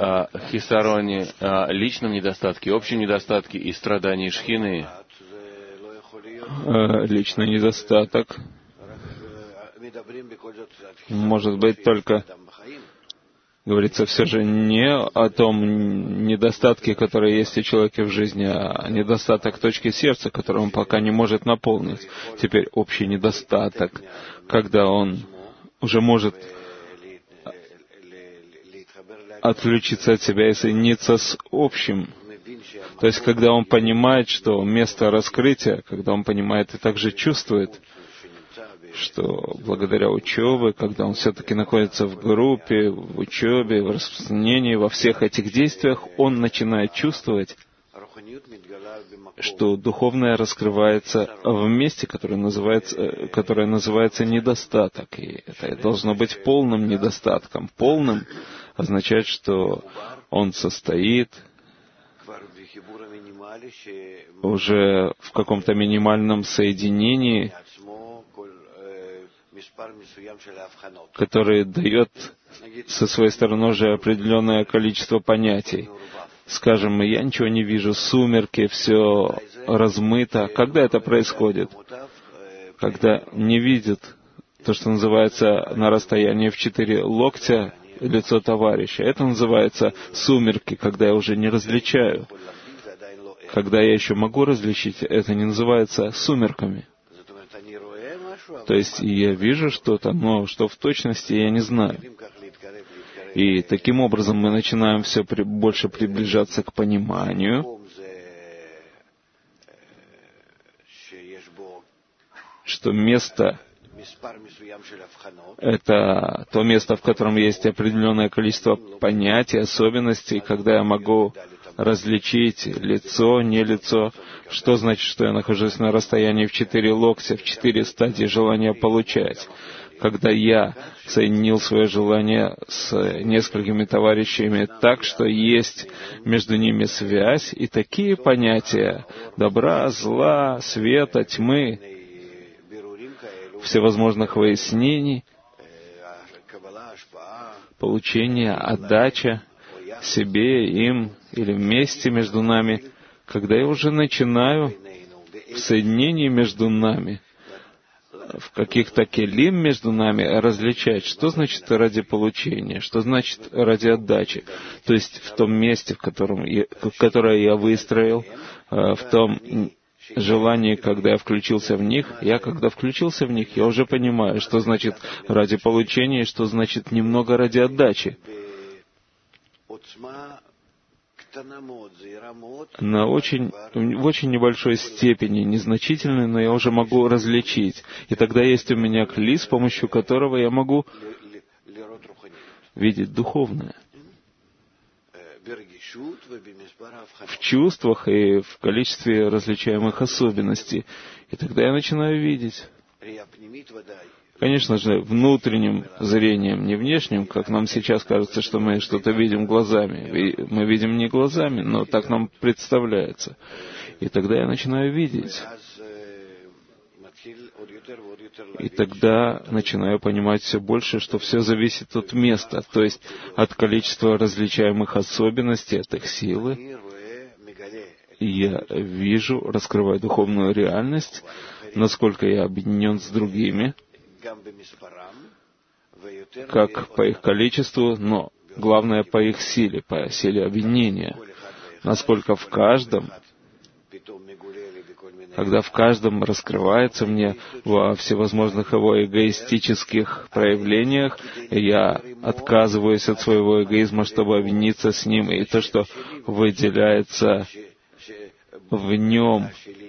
о хисароне, о личном недостатке, общем недостатке и страдании шхины. Личный недостаток может быть только, говорится, все же не о том недостатке, который есть у человека в жизни, а недостаток точки сердца, который он пока не может наполнить. Теперь общий недостаток, когда он уже может отключиться от себя и соединиться с общим. То есть, когда он понимает, что место раскрытия, когда он понимает и также чувствует, что благодаря учебе, когда он все-таки находится в группе, в учебе, в распространении, во всех этих действиях, он начинает чувствовать, что духовное раскрывается в месте, которое называется недостаток. И это должно быть полным недостатком. Полным означает, что он состоит уже в каком-то минимальном соединении, который дает со своей стороны уже определенное количество понятий. Скажем, я ничего не вижу, сумерки, все размыто. Когда это происходит? Когда не видит то, что называется на расстоянии в 4 локтя лицо товарища. Это называется сумерки, когда я уже не различаю. Когда я еще могу различить, это не называется сумерками. То есть я вижу что-то, но что в точности я не знаю. И таким образом мы начинаем все больше приближаться к пониманию, что место — это то место, в котором есть определенное количество понятий, особенностей, когда я могу различить лицо, не лицо. Что значит, что я нахожусь на расстоянии в 4 локтя, в 4 стадии желания получать? Когда я соединил свое желание с несколькими товарищами так, что есть между ними связь, и такие понятия добра, зла, света, тьмы, всевозможных выяснений, получения, отдача себе, им или вместе между нами, когда я уже начинаю в соединении между нами, в каких-то келим между нами различать, что значит ради получения, что значит ради отдачи. То есть в том месте, которое я выстроил, в том желании, когда я включился в них, когда включился в них, я уже понимаю, что значит ради получения и что значит немного ради отдачи. В очень небольшой степени, незначительной, но я уже могу различить. И тогда есть у меня кли, с помощью которого я могу видеть духовное. В чувствах и в количестве различаемых особенностей. И тогда я начинаю видеть. Конечно же, внутренним зрением, не внешним, как нам сейчас кажется, что мы что-то видим глазами. Мы видим не глазами, но так нам представляется. И тогда я начинаю видеть. И тогда начинаю понимать все больше, что все зависит от места, то есть от количества различаемых особенностей, от их силы. И я вижу, раскрываю духовную реальность, насколько я объединен с другими, как по их количеству, но главное по их силе, по силе объединения. Насколько в каждом, когда в каждом раскрывается мне во всевозможных его эгоистических проявлениях, я отказываюсь от своего эгоизма, чтобы объединиться с ним, и то, что выделяется в нем,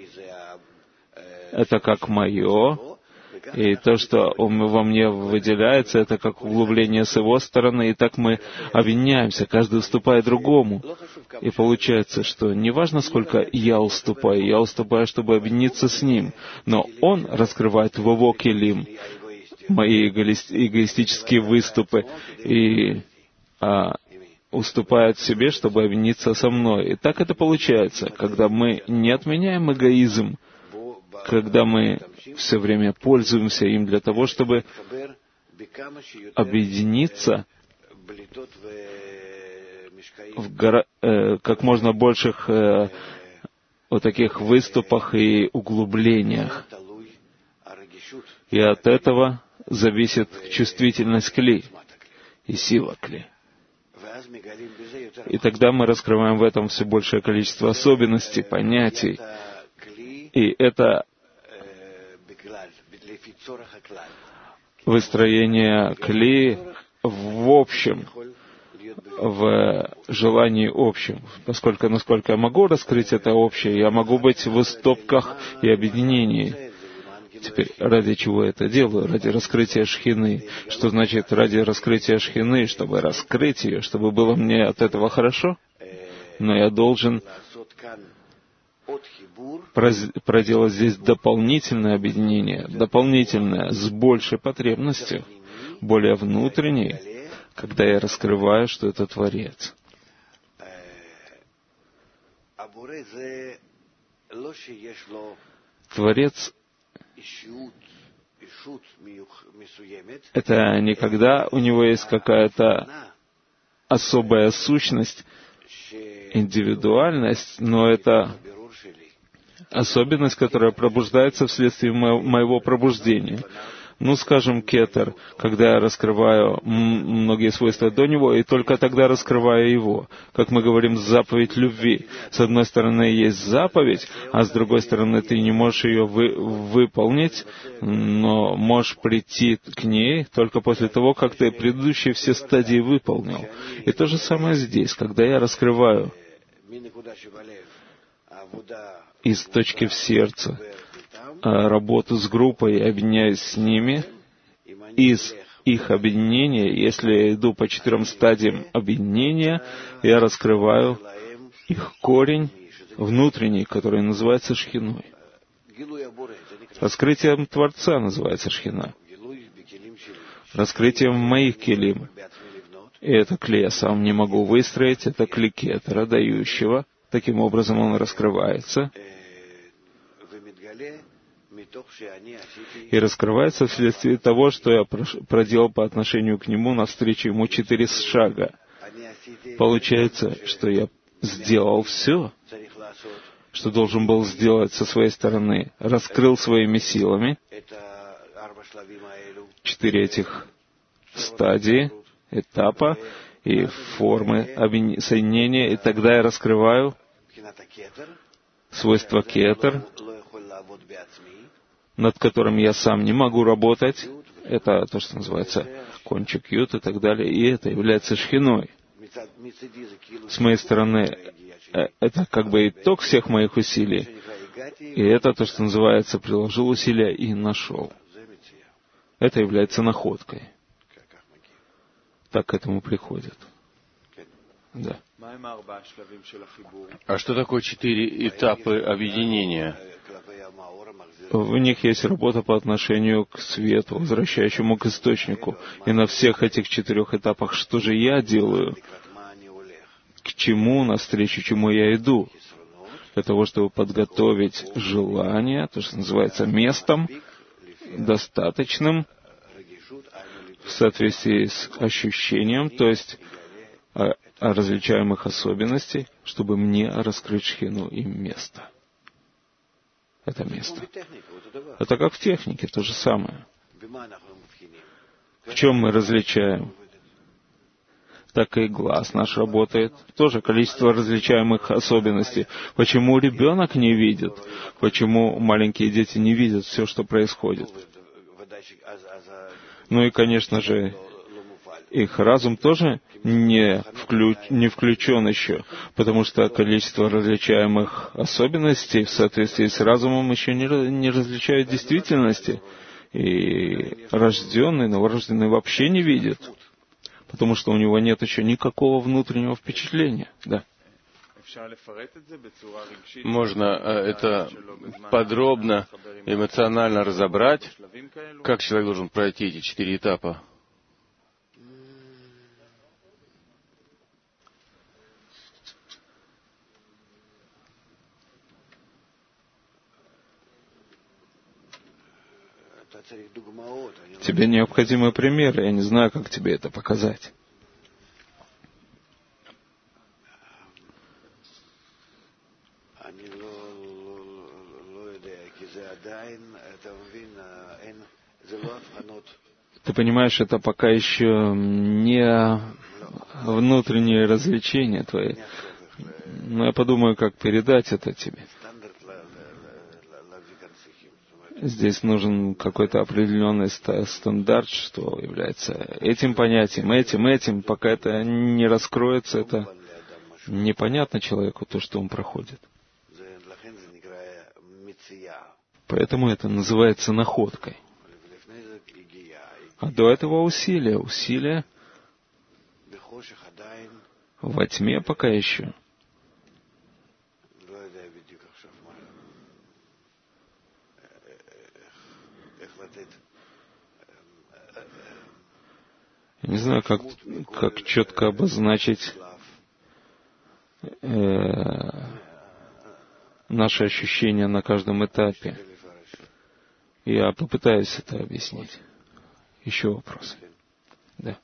это как мое, и то, что во мне выделяется, это как углубление с его стороны, и так мы объединяемся, каждый уступает другому. И получается, что не важно, сколько я уступаю, чтобы объединиться с ним, но он раскрывает в его келим мои эгоистические выступы и уступает себе, чтобы объединиться со мной. И так это получается, когда мы не отменяем эгоизм, когда мы все время пользуемся им для того, чтобы объединиться как можно больших вот таких выступах и углублениях. И от этого зависит чувствительность кли и сила кли. И тогда мы раскрываем в этом все большее количество особенностей, понятий. И это выстроение кли в общем, в желании общем. Поскольку, насколько я могу раскрыть это общее, я могу быть в стопках и объединении. Теперь, ради чего я это делаю? Ради раскрытия шхины. Что значит ради раскрытия шхины? Чтобы раскрыть ее, чтобы было мне от этого хорошо? Но я должен проделать здесь дополнительное объединение, дополнительное, с большей потребностью, более внутренней, когда я раскрываю, что это Творец. Творец — это не когда у него есть какая-то особая сущность, индивидуальность, но это особенность, которая пробуждается вследствие моего пробуждения. Ну, скажем, кетер, когда я раскрываю многие свойства до него, и только тогда раскрываю его. Как мы говорим, заповедь любви. С одной стороны, есть заповедь, а с другой стороны, ты не можешь ее выполнить, но можешь прийти к ней только после того, как ты предыдущие все стадии выполнил. И то же самое здесь, когда я раскрываю из точки в сердце работу с группой, объединяюсь с ними, из их объединения, если я иду по 4 стадиям объединения, я раскрываю их корень внутренний, который называется шхиной. Раскрытием Творца называется шхина. Раскрытием моих келим. И это кли я сам не могу выстроить, это кли кетера, дающего. Таким образом он раскрывается. И раскрывается вследствие того, что я проделал по отношению к нему навстречу ему 4 шага. Получается, что я сделал все, что должен был сделать со своей стороны. Раскрыл своими силами 4 этих стадии, этапа и формы соединения, и тогда я раскрываю свойство кетер, над которым я сам не могу работать. Это то, что называется кончик ют и так далее. И это является шхиной. С моей стороны, это как бы итог всех моих усилий. И это то, что называется приложил усилия и нашел. Это является находкой. Так к этому приходит. Да. А что такое 4 этапы объединения? В них есть работа по отношению к свету, возвращающему к источнику. И на всех этих 4 этапах, что же я делаю? К чему, навстречу чему я иду? Для того, чтобы подготовить желание, то, что называется местом, достаточным, в соответствии с ощущением, то есть различаемых особенностей, чтобы мне раскрыть шхину и место. Это место. Это как в технике, то же самое. В чем мы различаем? Так и глаз наш работает. Тоже количество различаемых особенностей. Почему ребенок не видит? Почему маленькие дети не видят все, что происходит? Ну и, конечно же, их разум тоже не включен еще, потому что количество различаемых особенностей в соответствии с разумом еще не различают действительности. И рожденный, новорожденный вообще не видит, потому что у него нет еще никакого внутреннего впечатления. Да. Можно это подробно, эмоционально разобрать, как человек должен пройти эти 4 этапа? Тебе необходимы примеры, я не знаю, как тебе это показать. Ты понимаешь, это пока еще не внутреннее развлечение твое. Но я подумаю, как передать это тебе. Здесь нужен какой-то определенный стандарт, что является этим понятием, этим. Пока это не раскроется, это непонятно человеку, то, что он проходит. Поэтому это называется находкой. А до этого усилия во тьме пока еще. Я не знаю, как четко обозначить наши ощущения на каждом этапе. Я попытаюсь это объяснить. Еще вопросы? Да.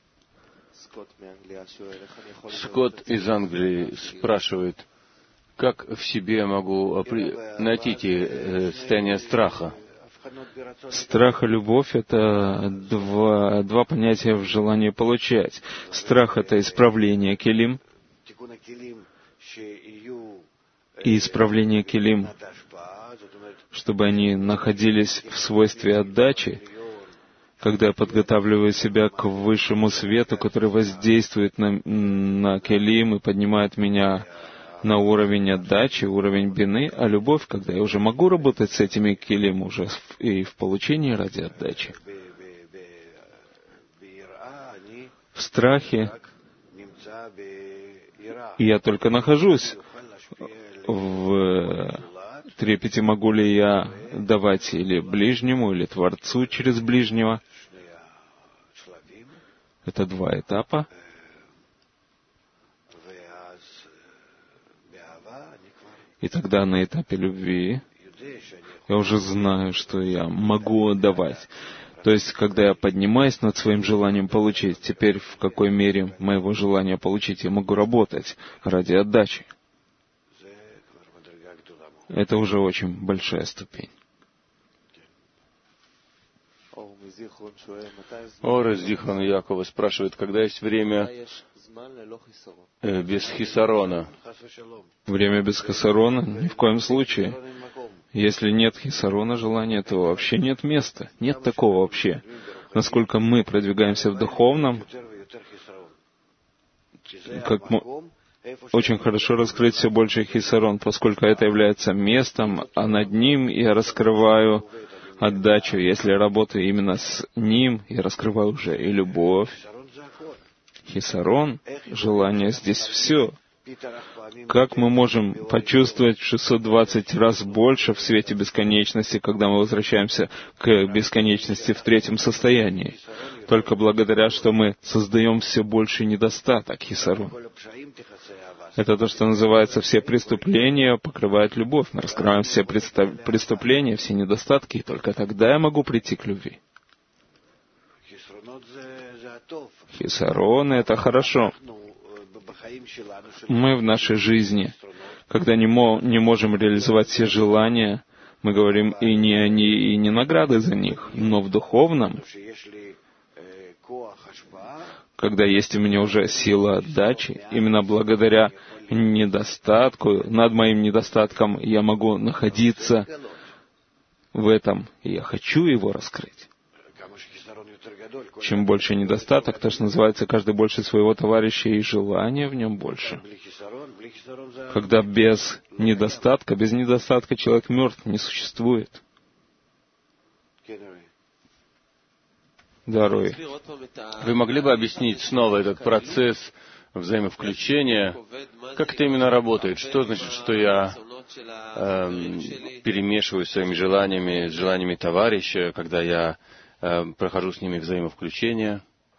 Скотт из Англии спрашивает, как в себе я могу найти состояние страха? Страх и любовь — это два понятия в желании получать. Страх — это исправление келим, и исправление келим, чтобы они находились в свойстве отдачи, когда я подготавливаю себя к высшему свету, который воздействует на келим и поднимает меня на уровень отдачи, уровень бины, а любовь, когда я уже могу работать с этими келим уже и в получении ради отдачи. В страхе я только нахожусь в трепете, могу ли я давать или ближнему, или Творцу через ближнего. Это два этапа. И тогда на этапе любви я уже знаю, что я могу отдавать. То есть, когда я поднимаюсь над своим желанием получить, теперь в какой мере моего желания получить я могу работать ради отдачи. Это уже очень большая ступень. Ор из Зихрона Якова спрашивает, когда есть время без хисарона? Время без хисарона? Ни в коем случае. Если нет хисарона желания, то вообще нет места. Нет такого вообще. Насколько мы продвигаемся в духовном, очень хорошо раскрыть все больше хисарон, поскольку это является местом, а над ним я раскрываю отдачу. Если я работаю именно с ним, я раскрываю уже и любовь. Хисарон, желание, здесь все. Как мы можем почувствовать в 620 раз больше в свете бесконечности, когда мы возвращаемся к бесконечности в третьем состоянии? Только благодаря, что мы создаем все больше недостаток хисарон. Это то, что называется все преступления покрывает любовь. Мы раскрываем все преступления, все недостатки, и только тогда я могу прийти к любви. Хисарон — это хорошо. Мы в нашей жизни, когда не можем реализовать все желания, мы говорим и не награды за них, но в духовном, когда есть у меня уже сила отдачи, именно благодаря недостатку, над моим недостатком я могу находиться в этом, и я хочу его раскрыть. Чем больше недостаток, то, что называется, каждый больше своего товарища, и желания в нем больше. Когда без недостатка человек мертв, не существует. Да, Рой. Вы могли бы объяснить снова этот процесс взаимовключения? Как это именно работает? Что значит, что я перемешиваю своими желаниями с желаниями товарища, когда я прохожу с ними взаимовключение?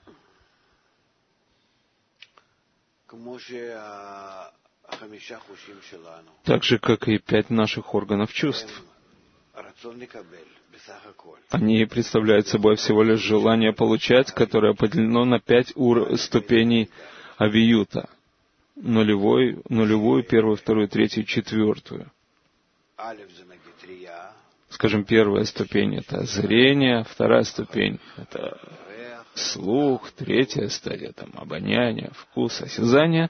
Так же, как и 5 наших органов чувств. Они представляют собой всего лишь желание получать, которое поделено на 5 ступеней авиюта. Нулевую, первую, вторую, третью, четвертую. Скажем, первая ступень — это зрение, вторая ступень — это слух, третья стадия — там обоняние, вкус, осязание.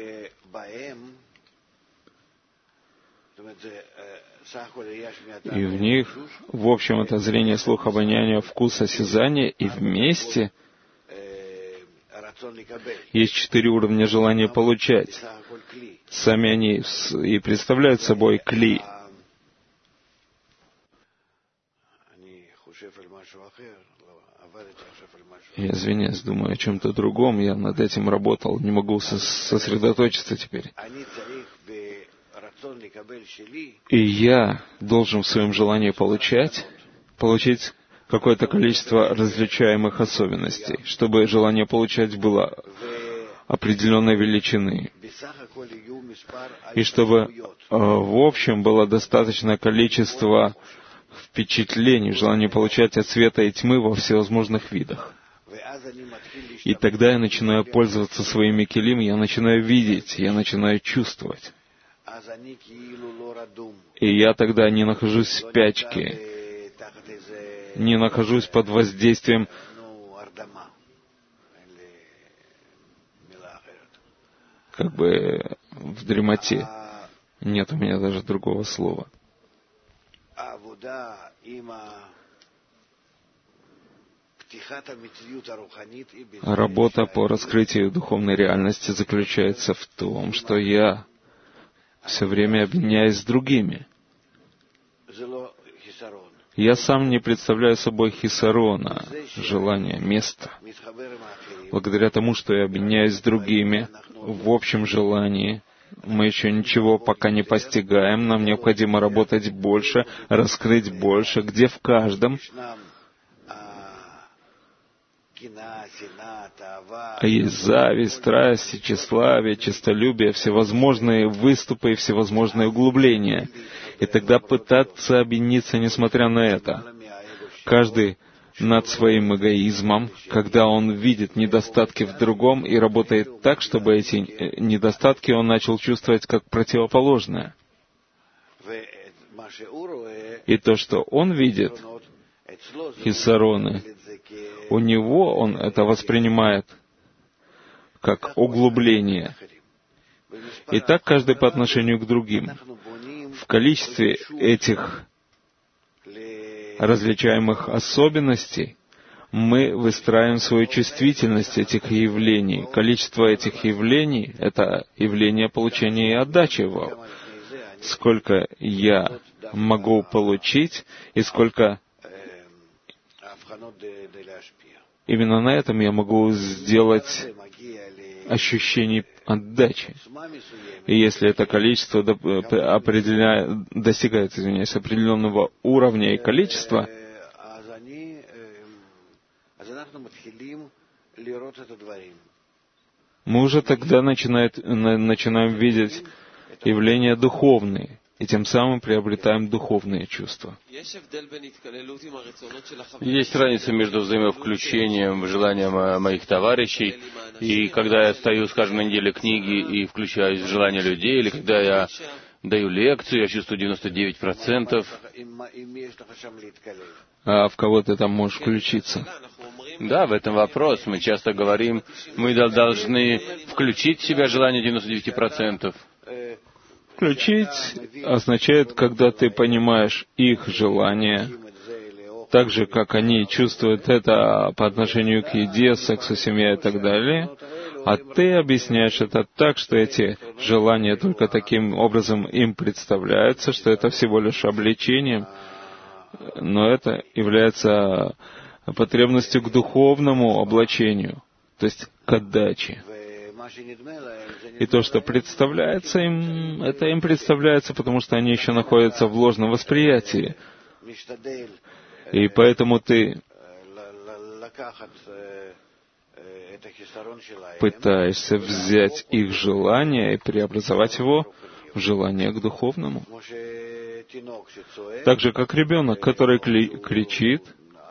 И в них, в общем, это зрение, слух, обоняние, вкус, осязание, и вместе есть 4 уровня желания получать. Сами они и представляют собой кли. Я извиняюсь, думаю о чем-то другом, я над этим работал, не могу сосредоточиться теперь. И я должен в своем желании получить какое-то количество различаемых особенностей, чтобы желание получать было определенной величины, и чтобы в общем было достаточное количество впечатлений, желание получать от света и тьмы во всевозможных видах. И тогда я начинаю пользоваться своими келим, я начинаю видеть, я начинаю чувствовать. И я тогда не нахожусь в спячке, не нахожусь под воздействием как бы в дремоте. Нет у меня даже другого слова. Работа по раскрытию духовной реальности заключается в том, что я все время объединяюсь с другими. Я сам не представляю собой хисарона, желания, места. Благодаря тому, что я объединяюсь с другими в общем желании, мы еще ничего пока не постигаем, нам необходимо работать больше, раскрыть больше, где в каждом есть зависть, страсть, тщеславие, честолюбие, всевозможные выступы и всевозможные углубления. И тогда пытаться объединиться, несмотря на это. Каждый над своим эгоизмом, когда он видит недостатки в другом и работает так, чтобы эти недостатки он начал чувствовать как противоположное. И то, что он видит, хисароны, у него он это воспринимает как углубление. И так каждый по отношению к другим. В количестве этих различаемых особенностей мы выстраиваем свою чувствительность этих явлений. Количество этих явлений — это явление получения и отдачи его. Сколько я могу получить и сколько именно на этом я могу сделать ощущение отдачи. И если это количество достигает, определенного уровня и количества, мы уже тогда начинаем видеть явления духовные, и тем самым приобретаем духовные чувства. Есть разница между взаимовключением, желанием моих товарищей, и когда я стою, скажем, на неделе книги и включаюсь в желания людей, или когда я даю лекцию, я чувствую 99%. А в кого ты там можешь включиться? Да, в этом вопрос. Мы часто говорим, мы должны включить в себя желание 99%. Включить означает, когда ты понимаешь их желания, так же, как они чувствуют это по отношению к еде, сексу, семье и так далее, а ты объясняешь это так, что эти желания только таким образом им представляются, что это всего лишь обличением, но это является потребностью к духовному облачению, то есть к отдаче. И то, что представляется им, это им представляется, потому что они еще находятся в ложном восприятии. И поэтому ты пытаешься взять их желание и преобразовать его в желание к духовному. Так же, как ребенок, который кричит,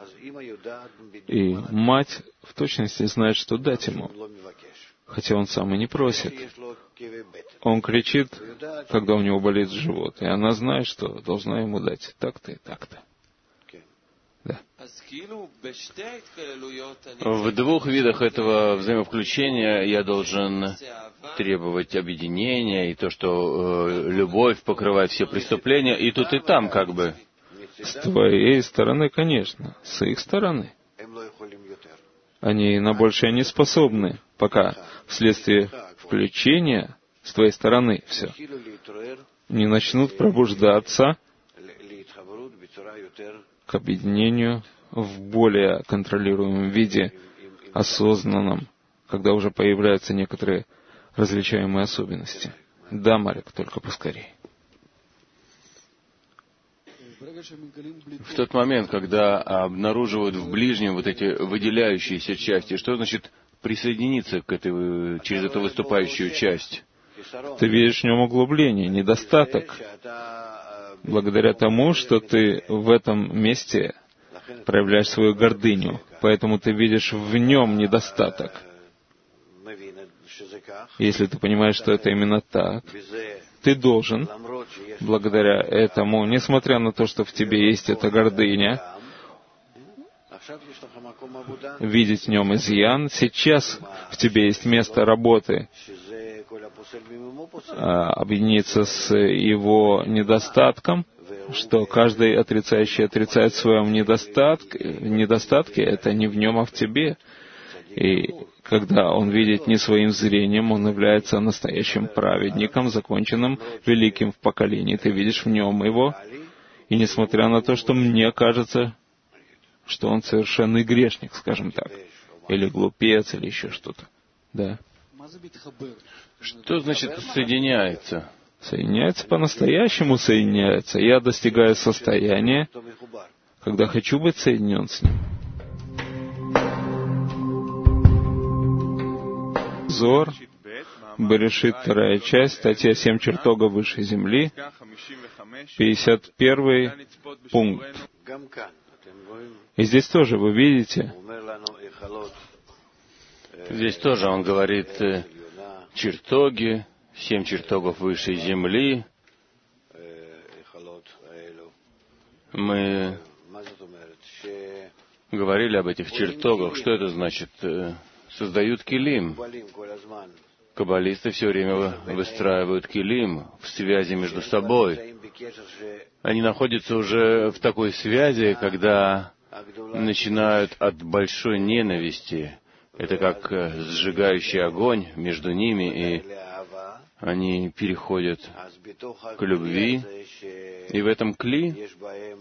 и мать в точности знает, что дать ему, хотя он сам и не просит. он кричит, когда у него болит живот, и она знает, что должна ему дать так-то и так-то. Да. В двух видах этого взаимовключения я должен требовать объединения, и то, что любовь покрывает все преступления, и тут, и там, как бы. С твоей стороны, конечно, с их стороны. Они на большее не способны, пока вследствие включения с твоей стороны все не начнут пробуждаться к объединению в более контролируемом виде, осознанном, когда уже появляются некоторые различаемые особенности. Да, Марик, только поскорее. В тот момент, когда обнаруживают в ближнем вот эти выделяющиеся части, что значит присоединиться к этой, через эту выступающую часть? Ты видишь в нем углубление, недостаток, благодаря тому, что ты в этом месте проявляешь свою гордыню, поэтому ты видишь в нем недостаток. Если ты понимаешь, что это именно так, ты должен, благодаря этому, несмотря на то, что в тебе есть эта гордыня, видеть в нем изъян. Сейчас в тебе есть место работы, объединиться с его недостатком, что каждый отрицающий отрицает в своем недостатке, это не в нем, а в тебе. И когда он видит не своим зрением, он является настоящим праведником, законченным, великим в поколении. Ты видишь в нем его, и несмотря на то, что мне кажется, что он совершенный грешник, скажем так, или глупец, или еще что-то. Да. Что значит соединяется? Соединяется по-настоящему, соединяется. Я достигаю состояния, когда хочу быть соединен с ним. Зор, Берешит, 2 часть, статья 7 чертогов высшей земли, 51 пункт. И здесь тоже вы видите, здесь тоже он говорит чертоги, 7 чертогов высшей земли. Мы говорили об этих чертогах. Что это значит? Создают килим. Каббалисты все время выстраивают килим в связи между собой. Они находятся уже в такой связи, когда начинают от большой ненависти. Это как сжигающий огонь между ними, и они переходят к любви. И в этом кли,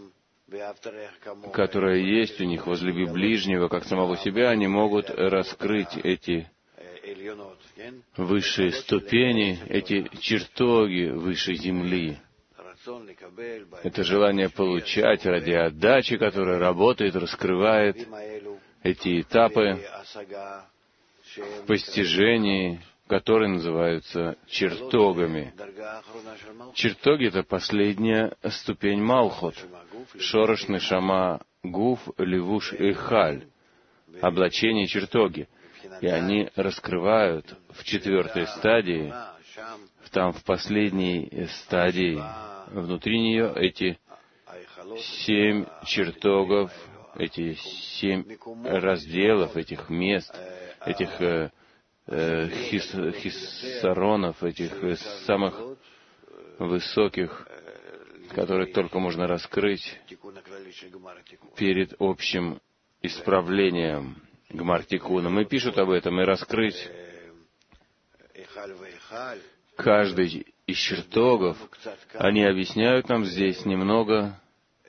которое есть у них, возлюби ближнего, как самого себя, они могут раскрыть эти высшие ступени, эти чертоги высшей земли. Это желание получать ради отдачи, которое работает, раскрывает эти этапы в постижении, которые называются чертогами. Чертоги — это последняя ступень Малхут. Шорош, Нешама, Гуф, Левуш и Халь. Облачение чертоги. И они раскрывают в 4-й стадии, там в последней стадии, внутри нее эти 7 чертогов, эти 7 разделов, этих мест, этих хиссаронов, этих самых высоких, которые только можно раскрыть перед общим исправлением Гмар-Тикуном. И пишут об этом, и раскрыть каждый из чертогов. Они объясняют нам здесь немного,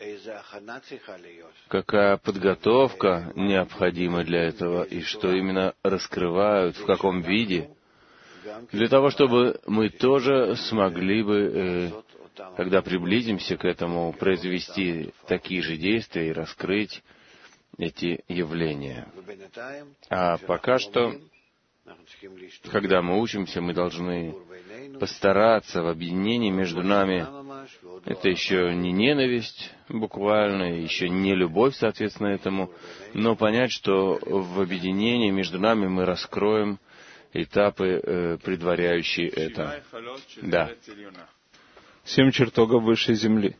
какая подготовка необходима для этого, и что именно раскрывают, в каком виде, для того, чтобы мы тоже смогли бы, когда приблизимся к этому, произвести такие же действия и раскрыть эти явления. А пока что, когда мы учимся, мы должны постараться в объединении между нами. Это еще не ненависть буквально, еще не любовь, соответственно, этому, но понять, что в объединении между нами мы раскроем этапы, предваряющие это. Да. 7 чертогов высшей земли.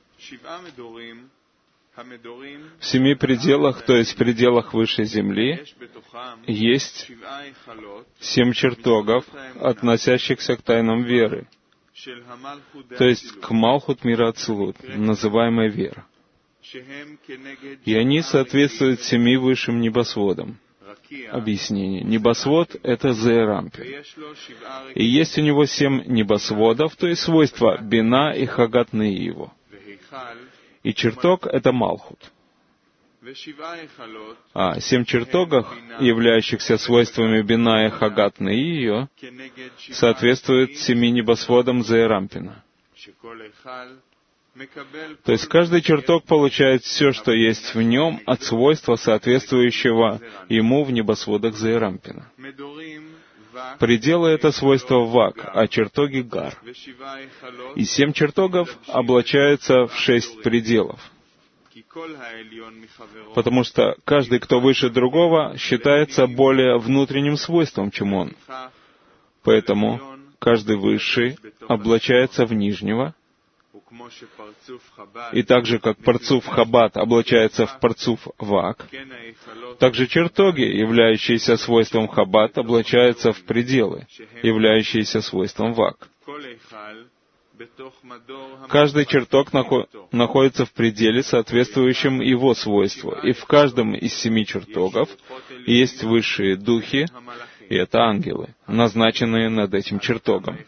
В 7 пределах, то есть в пределах высшей земли, есть 7 чертогов, относящихся к тайнам веры, то есть к Малхут мира Ацилут, называемой вера. И они соответствуют 7 высшим небосводам. Объяснение. Небосвод — это Зеэрампин. И есть у него 7 небосводов, то есть свойства Бина и Хагат Неиво. И чертог — это Малхут. А 7 чертогов, являющихся свойствами Бина и Хагат Неио, соответствуют 7 небосводам Зеэрампина. То есть каждый чертог получает все, что есть в нем, от свойства, соответствующего ему в небосводах Зеэрампина. Пределы — это свойство Вак, а чертоги — Гар. И 7 чертогов облачаются в 6 пределов. Потому что каждый, кто выше другого, считается более внутренним свойством, чем он. Поэтому каждый высший облачается в нижнего, и так же, как Парцуф Хаббат облачается в Парцуф Вак, также чертоги, являющиеся свойством Хаббат, облачаются в пределы, являющиеся свойством Вак. Каждый чертог находится в пределе, соответствующем его свойству, и в каждом из 7 чертогов есть высшие духи, и это ангелы, назначенные над этим чертогом.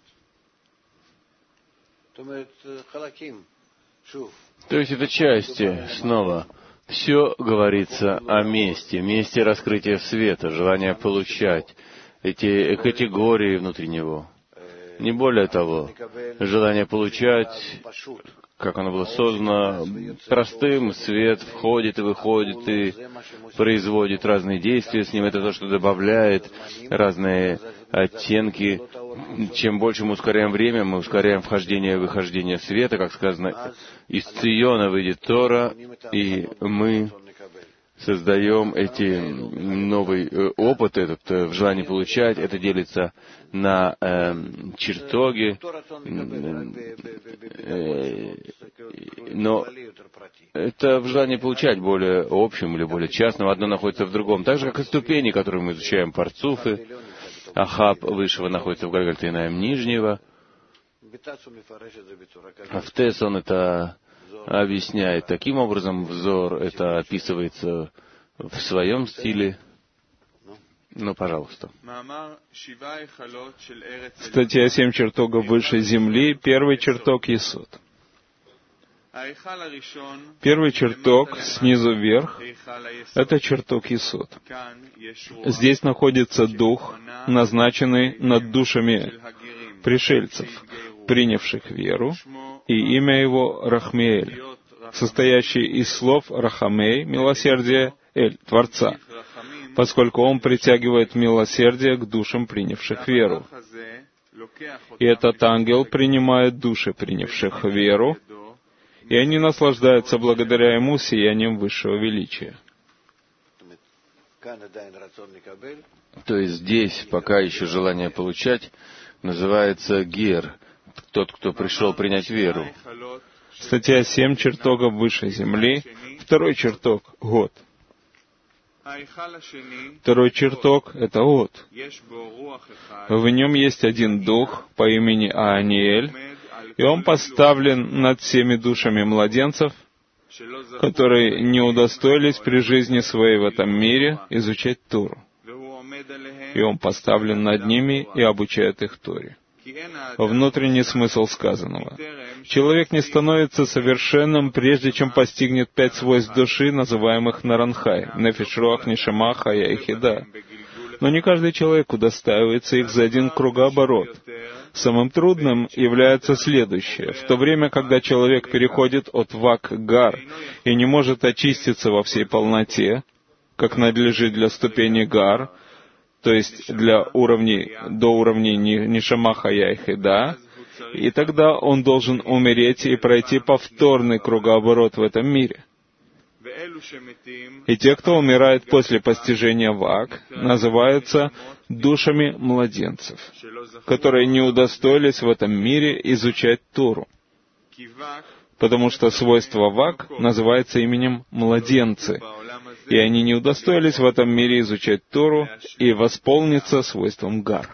То есть это части, снова. Все говорится о месте раскрытия света, желание получать, эти категории внутри него. Не более того, желание получать, как оно было создано, простым, свет входит и выходит, и производит разные действия с ним. Это то, что добавляет разные оттенки. Чем больше мы ускоряем время, мы ускоряем вхождение и выхождение света, как сказано, из Циона выйдет Тора, и мы создаем новый опыт, этот в желании получать. Это делится на чертоги, но это в желании получать более общем или более частном, одно находится в другом. Так же, как и ступени, которые мы изучаем, парцуфы, Ахаб высшего находится в Гальгальтейнаем нижнего, а в Тес он это объясняет таким образом, взор, это описывается в своем стиле. Ну, пожалуйста. Статья 7 чертогов высшей земли, первый чертог Есод. Первый чертог снизу вверх — это чертог Есод. Здесь находится дух, назначенный над душами пришельцев, принявших веру, и имя его Рахмеэль, состоящий из слов Рахамей, милосердие, Эль, Творца, поскольку он притягивает милосердие к душам, принявших веру. И этот ангел принимает души, принявших веру, и они наслаждаются благодаря ему сиянием высшего величия. То есть здесь пока еще желание получать называется Гер, тот, кто пришел принять веру. Статья 7 чертогов высшей земли, второй чертог — Год. Второй чертог — это Од. В нем есть один дух по имени Ааниэль, и он поставлен над всеми душами младенцев, которые не удостоились при жизни своей в этом мире изучать Тору. И он поставлен над ними и обучает их Торе. Внутренний смысл сказанного. Человек не становится совершенным, прежде чем постигнет 5 свойств души, называемых Наранхай, Нефиш, Руах, Нишама, Хая и Хида. Но не каждый человек удостаивается их за один кругооборот. Самым трудным является следующее. В то время, когда человек переходит от Вак к Гар и не может очиститься во всей полноте, как надлежит для ступени Гар, то есть для уровней, до уровней Нишама, Хая и Хида, и тогда он должен умереть и пройти повторный кругооборот в этом мире. И те, кто умирает после постижения вак, называются душами младенцев, которые не удостоились в этом мире изучать Тору. Потому что свойство вак называется именем младенцы, и они не удостоились в этом мире изучать Тору и восполниться свойством гар.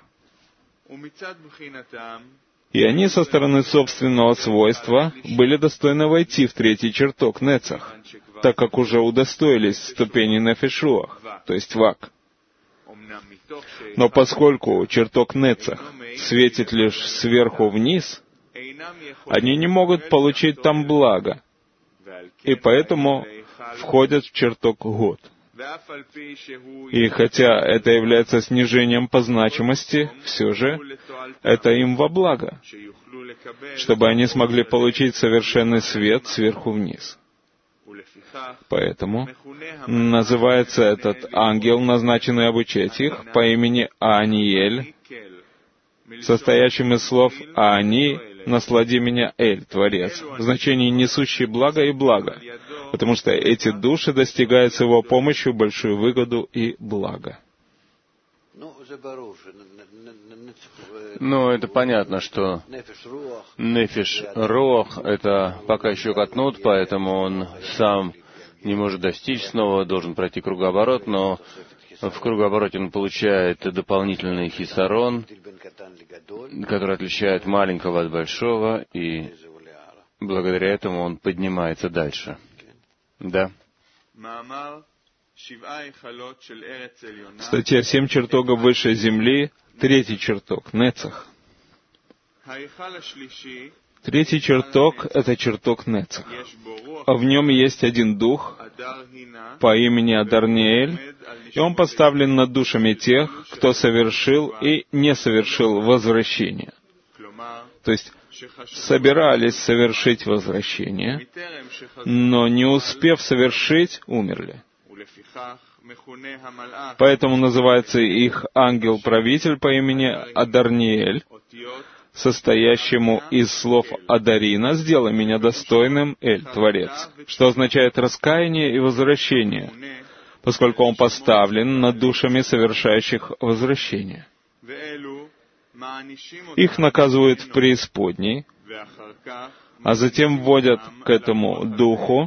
И они со стороны собственного свойства были достойны войти в третий чертог Нецах, так как уже удостоились ступени Нефеш-Руах, то есть вак. Но поскольку чертог Нецах светит лишь сверху вниз, они не могут получить там благо, и поэтому входят в чертог Год. И хотя это является снижением по значимости, все же это им во благо, чтобы они смогли получить совершенный свет сверху вниз. Поэтому называется этот ангел, назначенный обучать их, по имени Ааниель, состоящим из слов «Аани, наслади меня, Эль, Творец», в значении «несущий благо и благо», потому что эти души достигают с его помощью большую выгоду и благо. Ну, это понятно, что Нефеш-Руах — это пока еще катнут, поэтому он сам не может достичь снова, должен пройти кругооборот, но в кругообороте он получает дополнительный хисарон, который отличает маленького от большого, и благодаря этому он поднимается дальше. Да. Статья «7 чертогов высшей земли», третий чертог, Нецах. Третий чертог — это чертог Нецах. А в нем есть один дух по имени Адарниэль, и он поставлен над душами тех, кто совершил и не совершил возвращение. То есть, собирались совершить возвращение, но не успев совершить, умерли. Поэтому называется их ангел-правитель по имени Адарниэль, состоящему из слов Адарина «Сделай меня достойным, Эль, Творец», что означает раскаяние и возвращение, поскольку он поставлен над душами совершающих возвращение. Их наказывают в преисподней, а затем вводят к этому духу,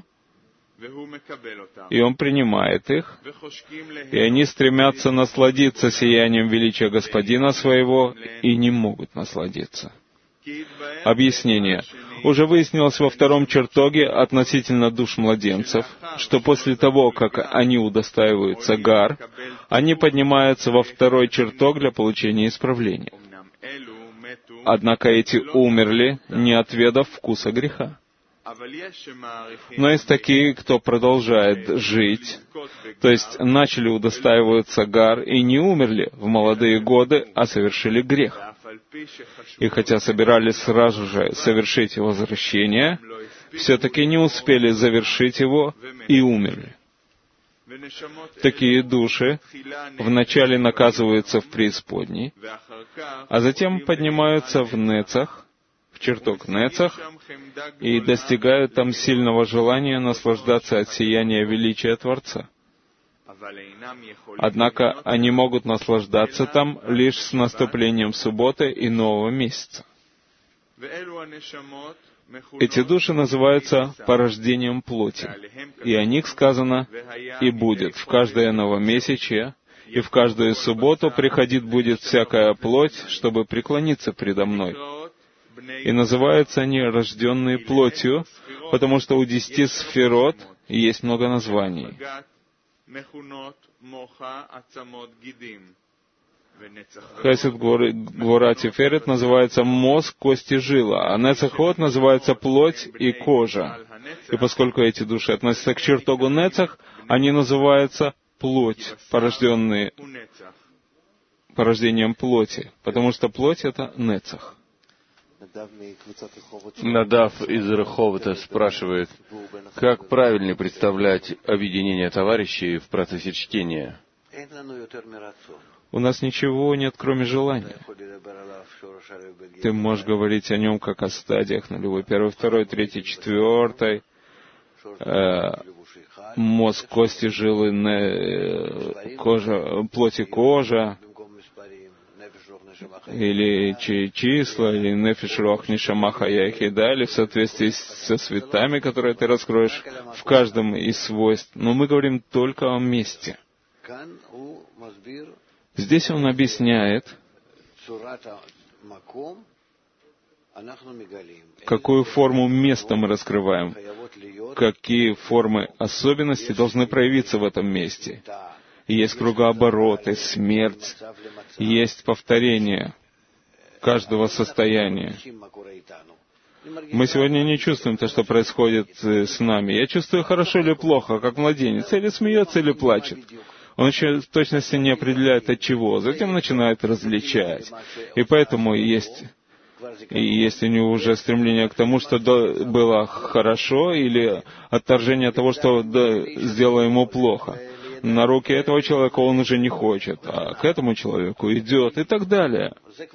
и он принимает их, и они стремятся насладиться сиянием величия Господина своего и не могут насладиться. Объяснение. Уже выяснилось во втором чертоге относительно душ младенцев, что после того, как они удостаиваются гар, они поднимаются во второй чертог для получения исправления. Однако эти умерли, не отведав вкуса греха. Но есть такие, кто продолжает жить, то есть начали удостаиваться гар и не умерли в молодые годы, а совершили грех. И хотя собирались сразу же совершить возвращение, все-таки не успели завершить его и умерли. Такие души вначале наказываются в преисподней, а затем поднимаются в Нецах, в чертог Нецах, и достигают там сильного желания наслаждаться от сияния величия Творца. Однако они могут наслаждаться там лишь с наступлением субботы и нового месяца. Эти души называются порождением плоти, и о них сказано «И будет в каждое новомесячье, и в каждую субботу приходить будет всякая плоть, чтобы преклониться предо мной». И называются они рожденные плотью, потому что у 10 сферот есть много названий. Хесед Гвора Тиферет называется мозг, кости, жила, а Нецах-Ход называется плоть и кожа. И поскольку эти души относятся к чертогу Нецах, они называются плоть, порождением плоти, потому что плоть — это Нецах. Надав из Реховата спрашивает, как правильно представлять объединение товарищей в процессе чтения? У нас ничего нет, кроме желания. Ты можешь говорить о нем как о стадиях нулевой, первой, второй, третьей, четвертой. мозг, кости, жилы, кожа, плоть и кожа, или числа, или нефиш, руах, нишама, хая, хида, или в соответствии со цветами, которые ты раскроешь в каждом из свойств. Но мы говорим только о месте. Здесь он объясняет, какую форму места мы раскрываем, какие формы особенностей должны проявиться в этом месте. Есть кругообороты, смерть, есть повторение каждого состояния. Мы сегодня не чувствуем то, что происходит с нами. Я чувствую хорошо или плохо, как младенец, или смеется, или плачет. Он еще в точности не определяет от чего, затем начинает различать. И поэтому есть у него уже стремление к тому, что было хорошо, или отторжение того, что сделало ему плохо. На руки этого человека он уже не хочет, а к этому человеку идет, и так далее.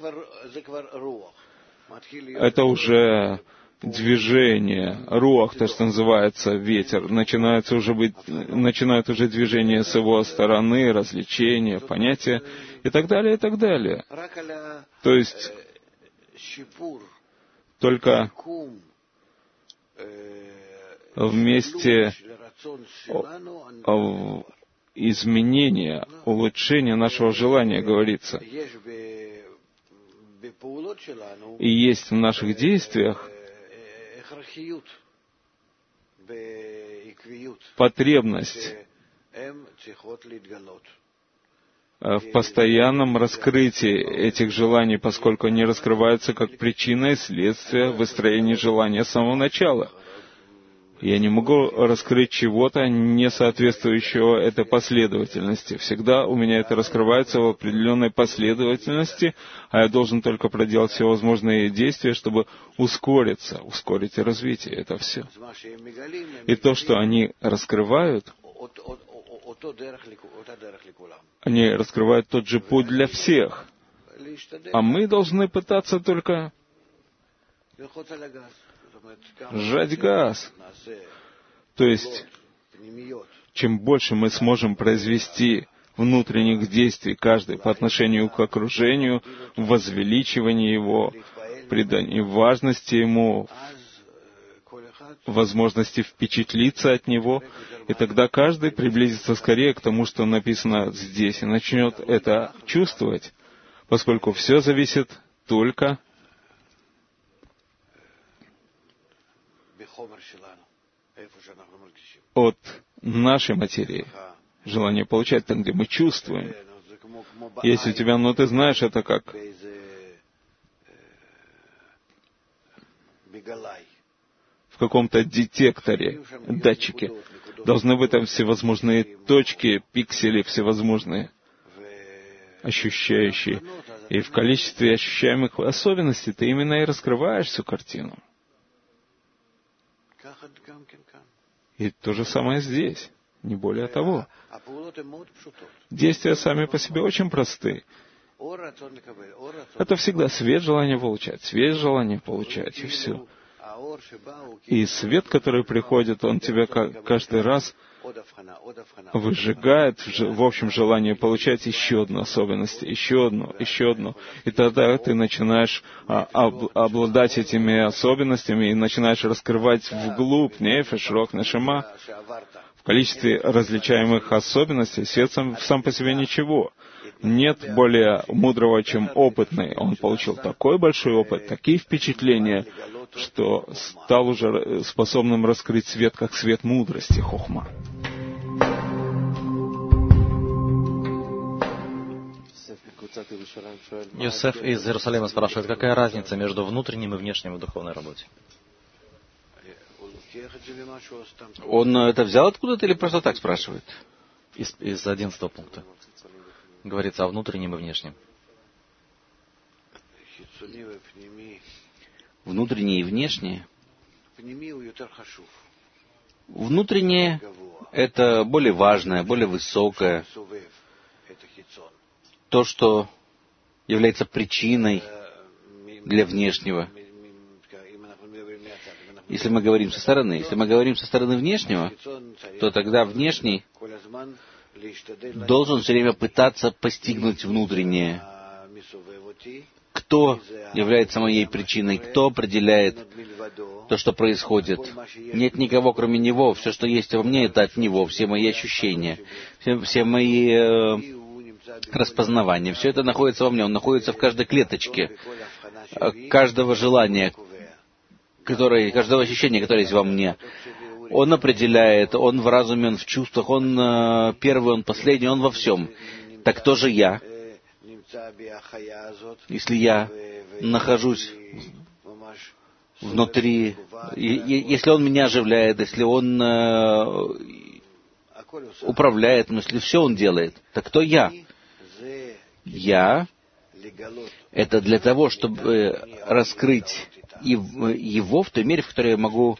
Это уже движение, руах, то, что называется ветер, начинает уже движение с его стороны, развлечения, понятия, и так далее, и так далее. То есть, только вместе изменения, улучшения нашего желания, говорится. И есть в наших действиях потребность в постоянном раскрытии этих желаний, поскольку они раскрываются как причина и следствие выстроения желания с самого начала. Я не могу раскрыть чего-то, не соответствующего этой последовательности. Всегда у меня это раскрывается в определенной последовательности, а я должен только проделать все возможные действия, чтобы ускорить развитие. Это все. И то, что они раскрывают тот же путь для всех. А мы должны пытаться только сжать газ. То есть, чем больше мы сможем произвести внутренних действий, каждый по отношению к окружению, в возвеличивании его, придании важности ему, возможности впечатлиться от него, и тогда каждый приблизится скорее к тому, что написано здесь, и начнет это чувствовать, поскольку все зависит только от нашей материи. Желание получать там, где мы чувствуем. Если у тебя, ты знаешь, это как в каком-то детекторе, датчике. Должны быть там всевозможные точки, пиксели всевозможные, ощущающие. И в количестве ощущаемых особенностей ты именно и раскрываешь всю картину. И то же самое здесь, не более того. Действия сами по себе очень просты. Это всегда свет, желание получать, и все. И свет, который приходит, он тебя каждый раз выжигает в общем желании получать еще одну особенность, еще одну. И тогда ты начинаешь обладать этими особенностями и начинаешь раскрывать вглубь нефеш, руах, нешама. В количестве различаемых особенностей свет сам по себе ничего. Нет более мудрого, чем опытный. Он получил такой большой опыт, такие впечатления, что стал уже способным раскрыть свет, как свет мудрости, хохма. Йосеф из Иерусалима спрашивает, какая разница между внутренним и внешним в духовной работе? Он это взял откуда-то или просто так спрашивает? Из 11 пункта. Говорится о внутреннем и внешнем. Внутреннее и внешнее. Внутреннее — это более важное, более высокое. То, что является причиной для внешнего. Если мы говорим со стороны. Если мы говорим со стороны внешнего, то тогда внешний должен все время пытаться постигнуть внутреннее. Кто является моей причиной, кто определяет то, что происходит. Нет никого, кроме Него. Все, что есть во мне, это от Него. Все мои ощущения, все мои распознавания. Все это находится во мне. Он находится в каждой клеточке каждого желания, каждого ощущения, которое есть во мне. Он определяет, он в разуме, он в чувствах, он первый, он последний, он во всем. Так кто же я? Если я нахожусь внутри, если он меня оживляет, если он управляет, если все он делает, так кто я? Я — это для того, чтобы раскрыть его в той мере, в которой я могу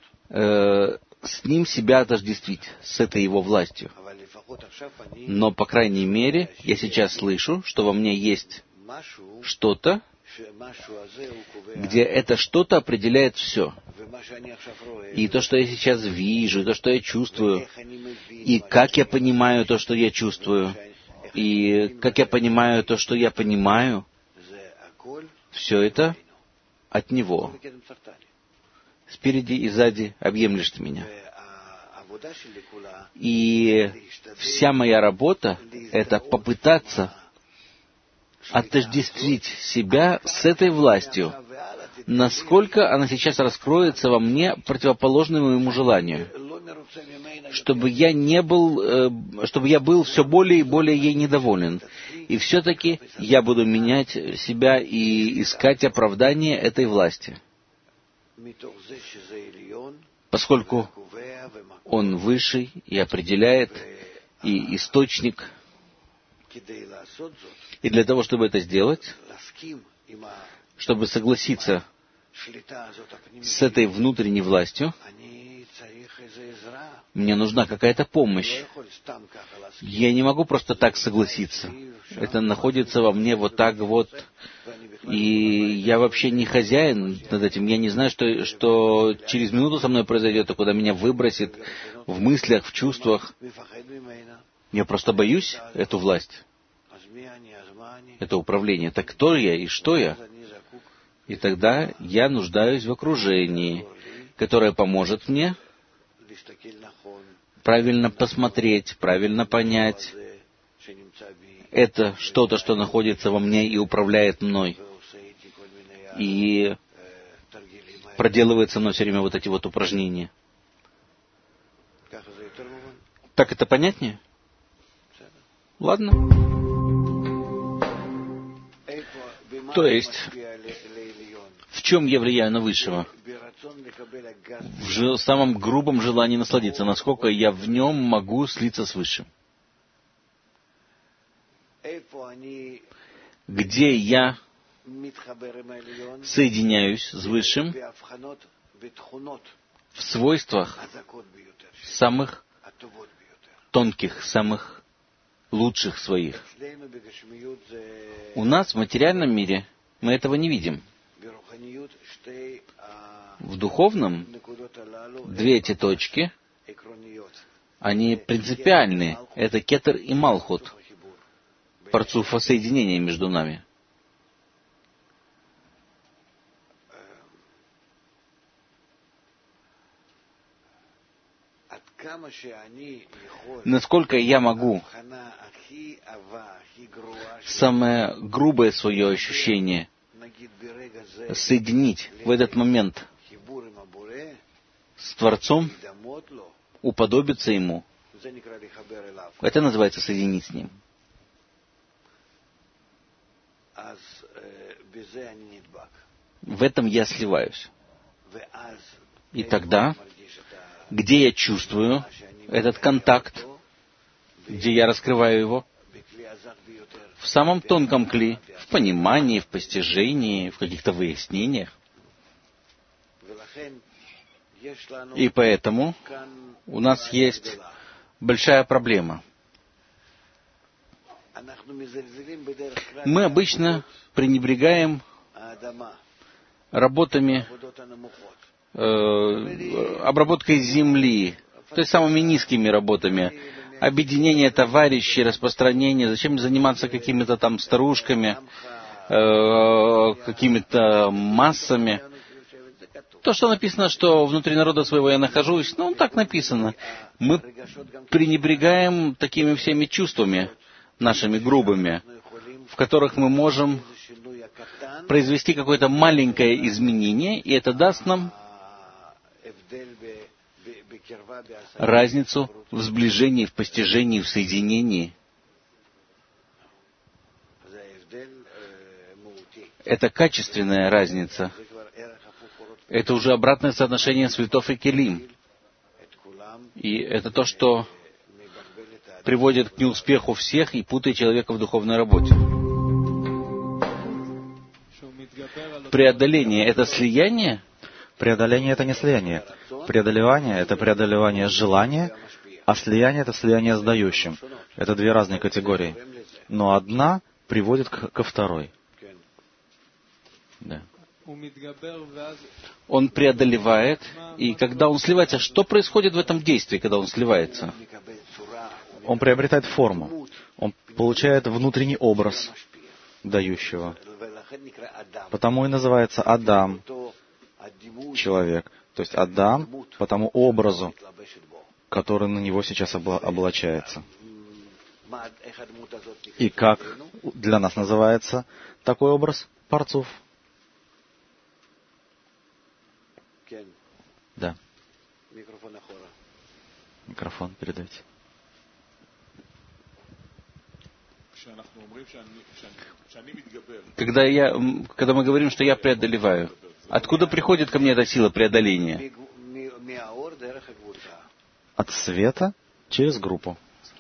с ним себя отождествить, с этой его властью. Но, по крайней мере, я сейчас слышу, что во мне есть что-то, где это что-то определяет все. И то, что я сейчас вижу, то, что я чувствую, и как я понимаю то, что я чувствую, и как я понимаю то, что я понимаю, все это от Него. Спереди и сзади объемлешь ты меня. И вся моя работа — это попытаться отождествить себя с этой властью, насколько она сейчас раскроется во мне противоположной моему желанию, чтобы я был все более и более ей недоволен. И все-таки я буду менять себя и искать оправдание этой власти, поскольку Он высший и определяет, и источник. И для того, чтобы это сделать, чтобы согласиться с этой внутренней властью, мне нужна какая-то помощь. Я не могу просто так согласиться. Это находится во мне вот так вот. И я вообще не хозяин над этим. Я не знаю, что через минуту со мной произойдет, а куда меня выбросит в мыслях, в чувствах. Я просто боюсь эту власть, это управление. Так кто я и что я? И тогда я нуждаюсь в окружении, которое поможет мне правильно посмотреть, правильно понять. Это что-то, что находится во мне и управляет мной. И проделывает со мной все время вот эти вот упражнения. Так это понятнее? Ладно. То есть, в чем я влияю на Высшего? В самом грубом желании насладиться, насколько я в нем могу слиться с Высшим. Где я соединяюсь с Высшим в свойствах самых тонких, самых лучших своих. У нас в материальном мире мы этого не видим. В духовном две эти точки, они принципиальны. Это Кетер и Малхут, парцуфа соединения между нами. Насколько я могу самое грубое свое ощущение соединить в этот момент с Творцом, уподобиться Ему, это называется соединить с Ним. В этом я сливаюсь. И тогда, где я чувствую этот контакт, где я раскрываю его, в самом тонком кли, в понимании, в постижении, в каких-то выяснениях. И поэтому у нас есть большая проблема. Мы обычно пренебрегаем работами обработкой земли, то есть самыми низкими работами, объединение товарищей, распространение. Зачем заниматься какими-то там старушками, какими-то массами? То, что написано, что внутри народа своего я нахожусь, ну, так написано. Мы пренебрегаем такими всеми чувствами, нашими грубыми, в которых мы можем произвести какое-то маленькое изменение, и это даст нам разницу в сближении, в постижении, в соединении. Это качественная разница. Это уже обратное соотношение светов и келим. И это то, что приводит к неуспеху всех и путает человека в духовной работе. Преодоление — это слияние? Преодоление — это не слияние. Преодолевание — это преодолевание желания, а слияние — это слияние с дающим. Это две разные категории. Но одна приводит ко второй. Да. Он преодолевает, и когда он сливается, что происходит в этом действии, когда он сливается? Он приобретает форму. Он получает внутренний образ дающего. Потому и называется Адам, человек. То есть Адам по тому образу, который на него сейчас облачается. И как для нас называется такой образ? Парцуф. Да. Микрофон передайте. Когда мы говорим, что я преодолеваю, откуда приходит ко мне эта сила преодоления? От света через группу.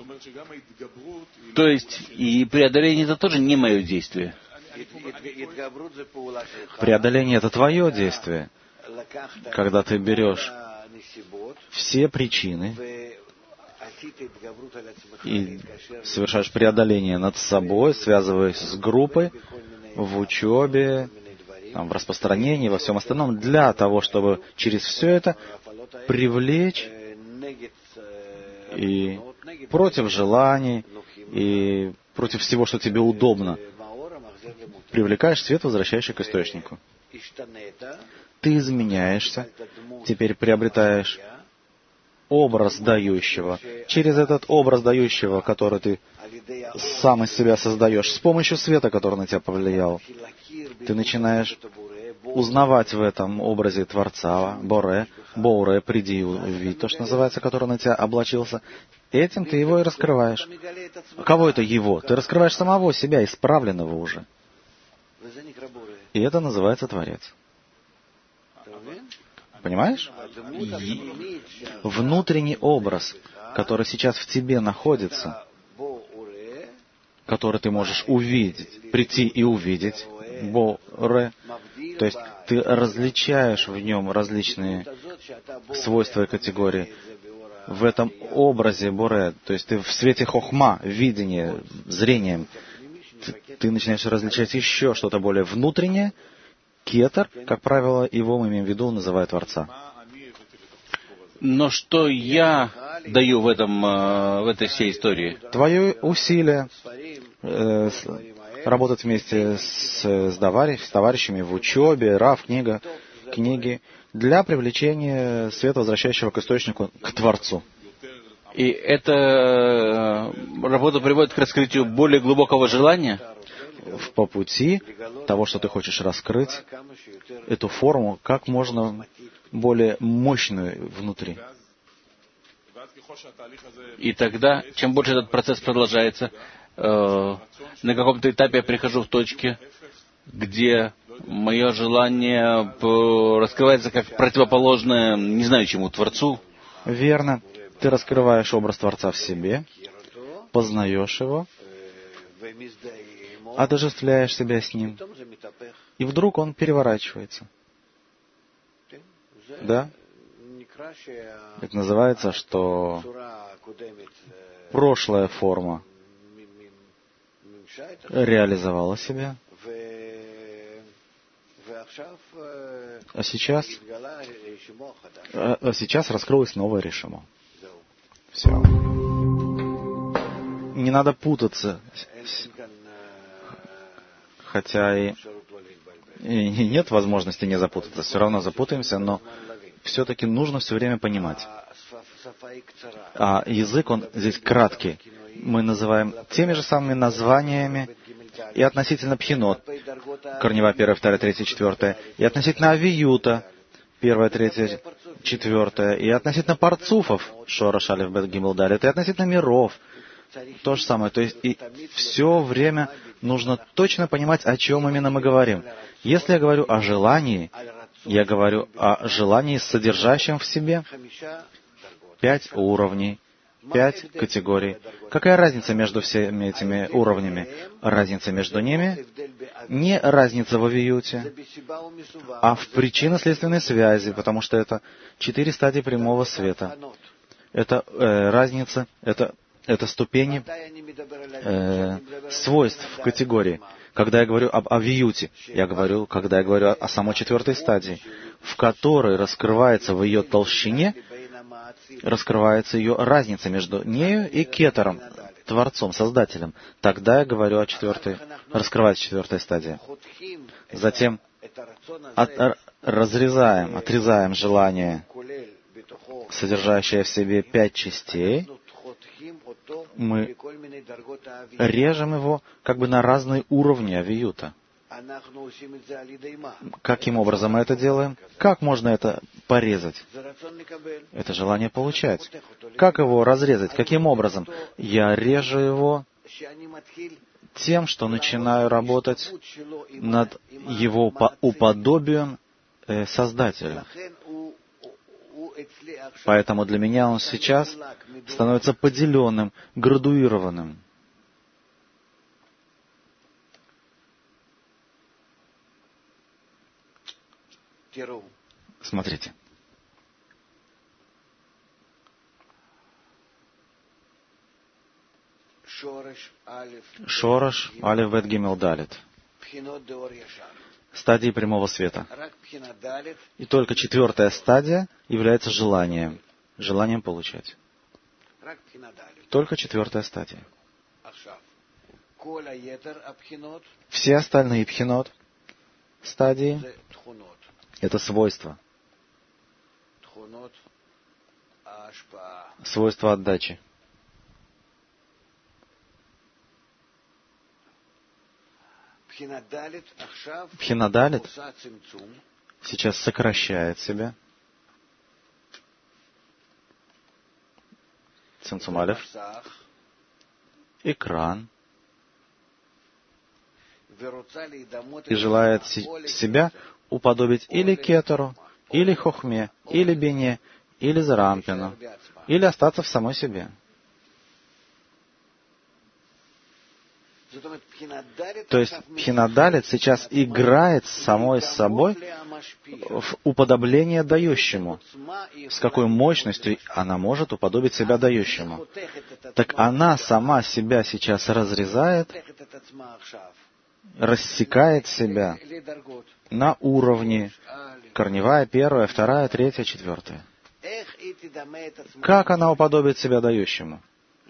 То есть и преодоление — это тоже не мое действие. Преодоление — это твое действие. Когда ты берешь все причины и совершаешь преодоление над собой, связываясь с группой, в учебе, в распространении, во всем остальном, для того, чтобы через все это привлечь и против желаний, и против всего, что тебе удобно, привлекаешь свет, возвращающий к источнику. Ты изменяешься, теперь приобретаешь образ дающего. Через этот образ дающего, который ты сам из себя создаешь, с помощью света, который на тебя повлиял, ты начинаешь узнавать в этом образе Творца, Боуре, приди и увидь, то, что называется, который на тебя облачился. Этим ты его и раскрываешь. Кого это его? Ты раскрываешь самого себя, исправленного уже. И это называется Творец. Понимаешь? Внутренний образ, который сейчас в тебе находится, который ты можешь увидеть, прийти и увидеть, Боре, то есть ты различаешь в нем различные свойства и категории. В этом образе Боре, то есть ты в свете хохма, видения, зрением, ты начинаешь различать еще что-то более внутреннее. Кетер, как правило, его мы имеем в виду, называют Творца. Но что я даю в этой всей истории? Твое усилие работать вместе с товарищами в учебе, книги, для привлечения света, возвращающего к источнику, к Творцу. И эта работа приводит к раскрытию более глубокого желания? По пути того, что ты хочешь раскрыть, эту форму как можно более мощную внутри. И тогда, чем больше этот процесс продолжается, на каком-то этапе я прихожу в точке, где мое желание раскрывается как противоположное, не знаю чему, Творцу. Верно. Ты раскрываешь образ Творца в себе, познаешь его, отождествляешь себя с ним, и вдруг он переворачивается. Да? Это называется, что прошлая форма реализовала себя, а сейчас Сейчас раскрылось новое решимо. Все. Не надо путаться. Хотя и нет возможности не запутаться. Все равно запутаемся, но все-таки нужно все время понимать. А язык, он здесь краткий. Мы называем теми же самыми названиями и относительно пхинот, корневая 1, 2, 3, 4, и относительно авиюта, 1, 3, 4, и относительно парцуфов, шорош, алеф, бет, гимел, далит, и относительно миров, то же самое. То есть и все время нужно точно понимать, о чем именно мы говорим. Если я говорю о желании, я говорю о желании, содержащем в себе 5 уровней, 5 категорий. Какая разница между всеми этими уровнями? Разница между ними не разница в авиюте, а в причинно-следственной связи, потому что это 4 стадии прямого света. Это разница, это ступени свойств в категории. Когда я говорю об авиюте, когда я говорю о самой 4 стадии, в которой раскрывается в ее толщине, раскрывается ее разница между нею и кетером, Творцом, Создателем. Тогда я говорю о 4, раскрывается 4 стадия. Затем отрезаем желание, содержащее в себе 5 частей, мы режем его как бы на разные уровни авиюта. Каким образом мы это делаем? Как можно это порезать? Это желание получать. Как его разрезать? Каким образом? Я режу его тем, что начинаю работать над его уподобием Создателя. Поэтому для меня он сейчас становится поделенным, градуированным. Смотрите. Шорош, алеф, бет, гимел, далит. Стадии прямого света. И только 4 стадия является желанием. Желанием получать. Только 4 стадия. Все остальные пхинот стадии — это свойства. Свойства отдачи. Пхинадалит сейчас сокращает себя. Цимцум алеф. Экран. И желает себя уподобить или кетеру, или хохме, или бине, или зарампину, или остаться в самой себе. То есть пхинадалит сейчас играет с самой собой в уподобление дающему. С какой мощностью она может уподобить себя дающему. Так она сама себя сейчас разрезает, рассекает себя на уровне корневая, 1, 2, 3, 4. Как она уподобит себя дающему?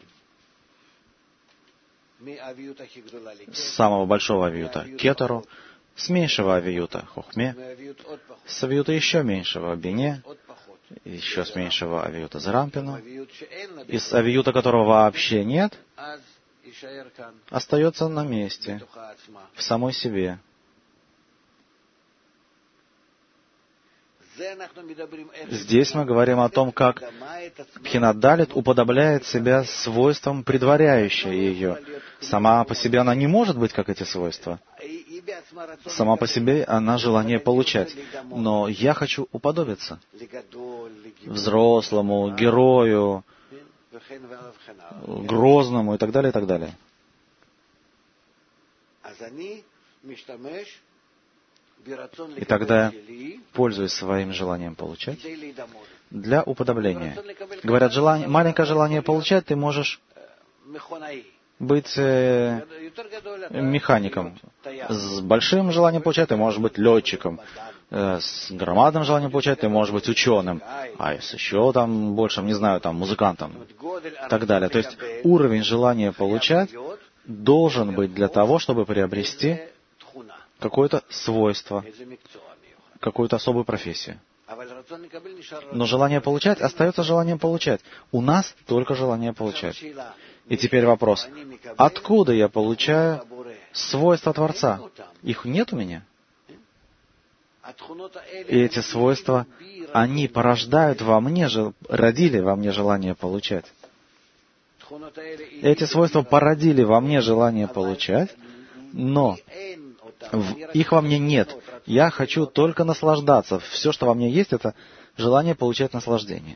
С самого большого авиюта кетеру, с меньшего авиюта хохме, с авиюта еще меньшего бине, еще с меньшего авиюта зарампину, из авиюта, которого вообще нет, остается на месте, в самой себе. Здесь мы говорим о том, как пхинадалит уподобляет себя свойствам, предваряющим ее. Сама по себе она не может быть, как эти свойства. Сама по себе она желание получать. Но я хочу уподобиться взрослому, герою, грозному и так далее, и так далее. И тогда, пользуясь своим желанием получать, для уподобления. Говорят, маленькое желание получать, ты можешь быть механиком. С большим желанием получать, ты можешь быть летчиком. с громадным желанием получать, ты можешь быть ученым, а с еще там большим, не знаю, там музыкантом и так далее. То есть уровень желания получать должен быть для того, чтобы приобрести какое-то свойство, какую-то особую профессию. Но желание получать остается желанием получать. У нас только желание получать. И теперь вопрос, откуда я получаю свойства Творца? Их нет у меня. И эти свойства, они порождают во мне, родили во мне желание получать. Эти свойства породили во мне желание получать, но их во мне нет. Я хочу только наслаждаться. Все, что во мне есть, это желание получать наслаждение.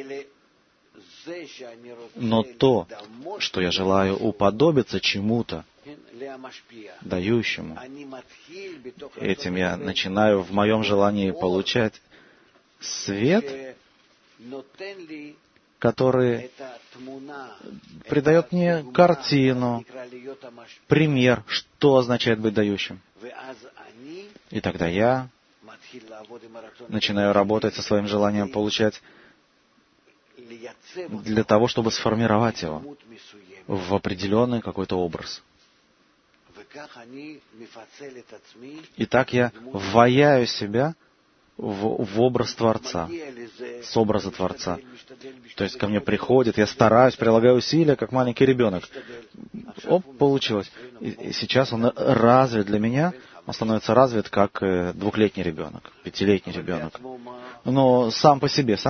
Но то, что я желаю уподобиться чему-то, дающему, этим я начинаю в моем желании получать свет, который придает мне картину, пример, что означает быть дающим. И тогда я начинаю работать со своим желанием получать для того, чтобы сформировать его в определенный какой-то образ. И так я вваяю себя в образ Творца, с образа Творца. То есть ко мне приходит, я стараюсь, прилагаю усилия, как маленький ребенок. Оп, получилось. И сейчас он развит для меня, он становится развит, как 2-летний ребенок, 5-летний ребенок. Но сам по себе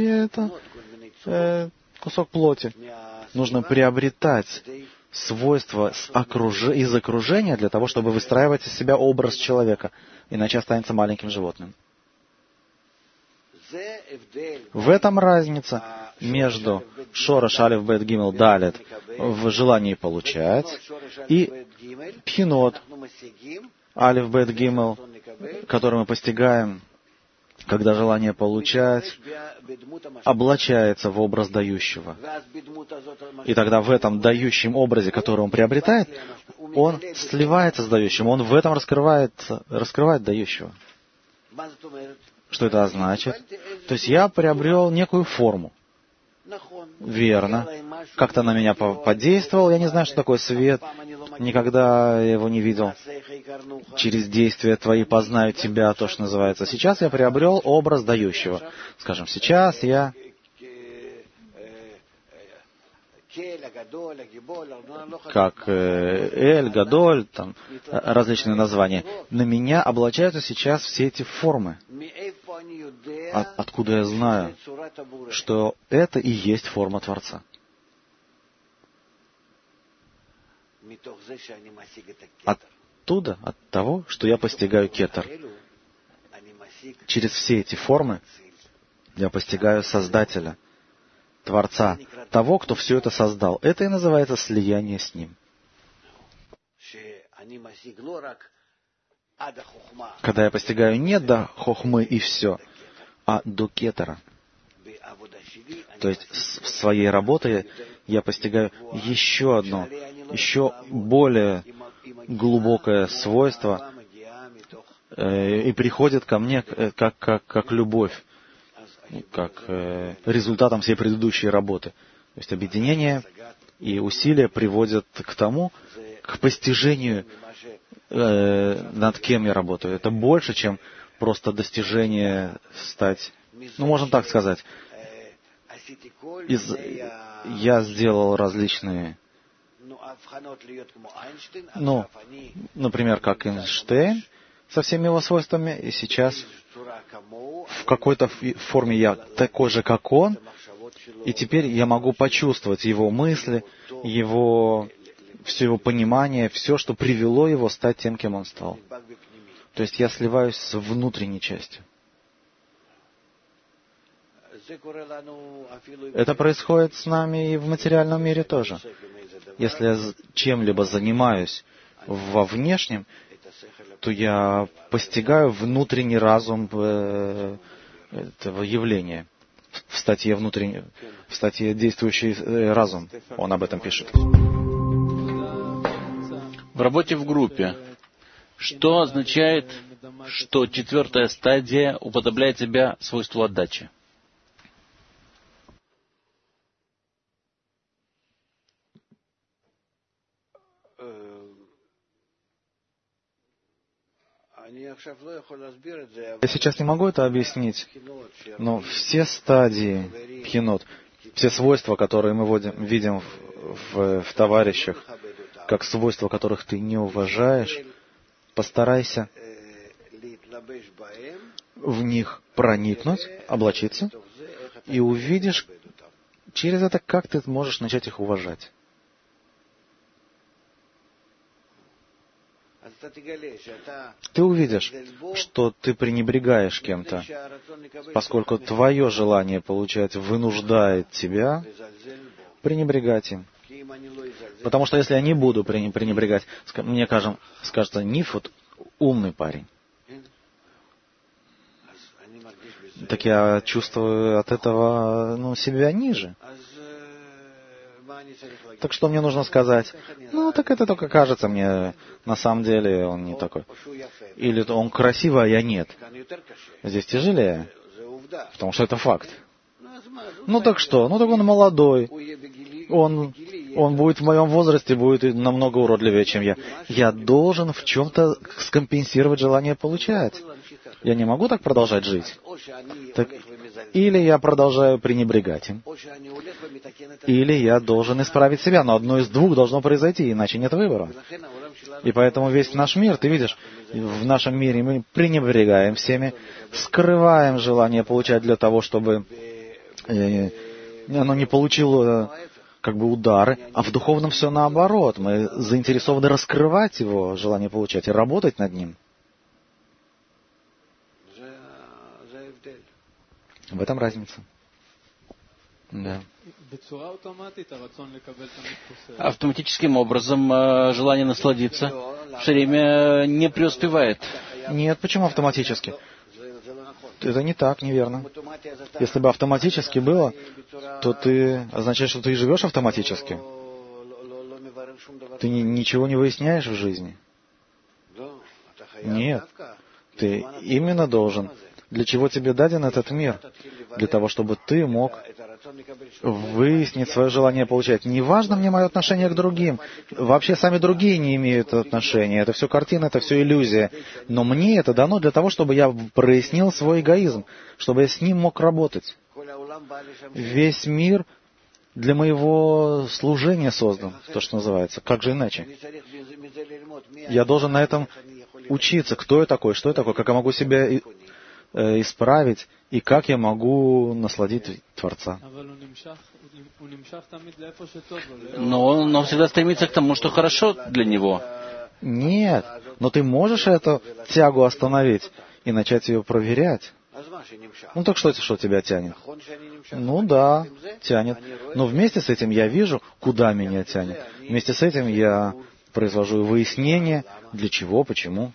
это кусок плоти. Нужно приобретать свойства из окружения для того, чтобы выстраивать из себя образ человека, иначе останется маленьким животным. В этом разница между Шореш Алеф Бет Гимел Далет в желании получать и Пхинот Алеф Бет Гимел, который мы постигаем, когда желание получать облачается в образ дающего. И тогда в этом дающем образе, который он приобретает, он сливается с дающим, он в этом раскрывает дающего. Что это значит? То есть я приобрел некую форму. Верно. Как-то на меня подействовал. Я не знаю, что такое свет. Никогда его не видел. Через действия твои познаю тебя, то, что называется. Сейчас я приобрел образ дающего. Скажем, сейчас я как Эль, Гадоль, там различные названия. На меня облачаются сейчас все эти формы. Откуда я знаю, что это и есть форма Творца? Оттуда, от того, что я постигаю кетер. Через все эти формы я постигаю Создателя, Творца, того, кто все это создал. Это и называется слияние с Ним. Когда я постигаю не до хохмы и все, а до кетера. То есть в своей работе я постигаю еще одно, еще более глубокое свойство, и приходит ко мне как любовь, как результатом всей предыдущей работы. То есть объединение и усилия приводят к тому, к постижению, над кем я работаю. Это больше, чем просто достижение стать, можно так сказать. Я сделал различные, например, как Эйнштейн, со всеми его свойствами, и сейчас в какой-то форме я такой же, как он, и теперь я могу почувствовать его мысли, все его понимание, все, что привело его стать тем, кем он стал. То есть я сливаюсь с внутренней частью. Это происходит с нами и в материальном мире тоже. Если я чем-либо занимаюсь во внешнем, то я постигаю внутренний разум этого явления. В статье «Действующий разум» он об этом пишет. В работе в группе, что означает что 4-я стадия уподобляет себя свойству отдачи. Я сейчас не могу это объяснить, но все стадии пхинот, все свойства, которые мы видим в товарищах, как свойства, которых ты не уважаешь, постарайся в них проникнуть, облачиться, и увидишь через это, как ты можешь начать их уважать. Ты увидишь, что ты пренебрегаешь кем-то, поскольку твое желание получать вынуждает тебя пренебрегать им. Потому что если я не буду пренебрегать, мне скажется, Ниф вот умный парень. Так я чувствую от этого себя ниже. Так что мне нужно сказать? Так это только кажется мне, на самом деле он не такой. Или он красивый, а я нет. Здесь тяжелее, потому что это факт. Так что? Так он молодой. Он будет в моем возрасте, будет намного уродливее, чем я. Я должен в чем-то скомпенсировать желание получать. Я не могу так продолжать жить. Или я продолжаю пренебрегать им, или я должен исправить себя. Но одно из двух должно произойти, иначе нет выбора. И поэтому весь наш мир, ты видишь, в нашем мире мы пренебрегаем всеми, скрываем желание получать для того, чтобы оно не получило удары, а в духовном все наоборот. Мы заинтересованы раскрывать его желание получать и работать над ним. В этом разница. Да. Автоматическим образом желание насладиться все время не преуспевает. Нет, почему автоматически? Это не так, неверно. Если бы автоматически было, то означает, что ты живешь автоматически. Ты ничего не выясняешь в жизни. Нет. Ты именно должен. Для чего тебе даден этот мир? Для того, чтобы ты мог выяснить свое желание получать. Не важно мне мое отношение к другим. Вообще сами другие не имеют отношения. Это все картина, это все иллюзия. Но мне это дано для того, чтобы я прояснил свой эгоизм, чтобы я с ним мог работать. Весь мир для моего служения создан, то, что называется. Как же иначе? Я должен на этом учиться. Кто я такой, что я такой, как я могу себя исправить, и как я могу насладить Творца. Но он всегда стремится к тому, что хорошо для него. Нет, но ты можешь эту тягу остановить и начать ее проверять. Так что тебя тянет? Да, тянет. Но вместе с этим я вижу, куда меня тянет. Вместе с этим я произвожу выяснение, для чего, почему.